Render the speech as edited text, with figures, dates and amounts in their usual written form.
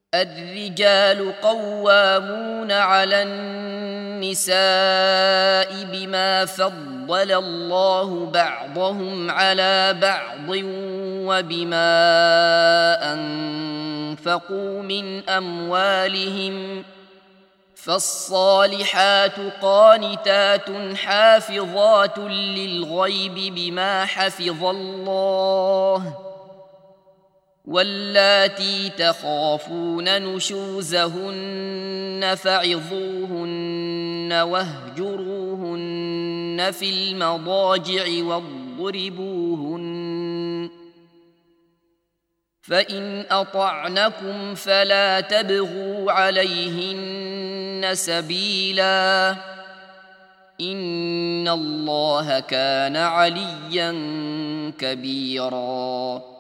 الرجال قوامون على النساء بما فضل الله بعضهم على بعض وبما أنفقوا من أموالهم، فالصالحات قانتات حافظات للغيب بما حفظ الله، واللاتي تخافون نشوزهن فعظوهن واهجروهن في المضاجع واضربوهن، فإن أطعنكم فلا تبغوا عليهن سبيلا، إن الله كان عليا كبيرا.